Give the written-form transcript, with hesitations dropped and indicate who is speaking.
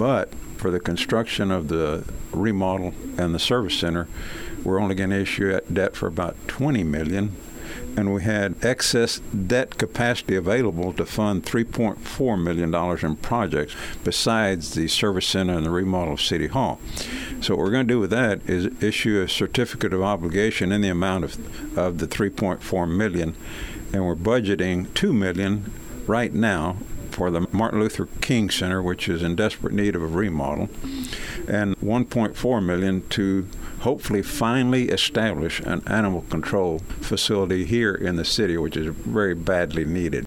Speaker 1: But for the construction of the remodel and the service center, we're only going to issue debt for about $20 million. And we had excess debt capacity available to fund $3.4 million in projects besides the service center and the remodel of City Hall. So what we're going to do with that is issue a certificate of obligation in the amount of the $3.4 million, and we're budgeting $2 million right now for the Martin Luther King Center, which is in desperate need of a remodel, and $1.4 million to hopefully finally establish an animal control facility here in the city, which is very badly needed.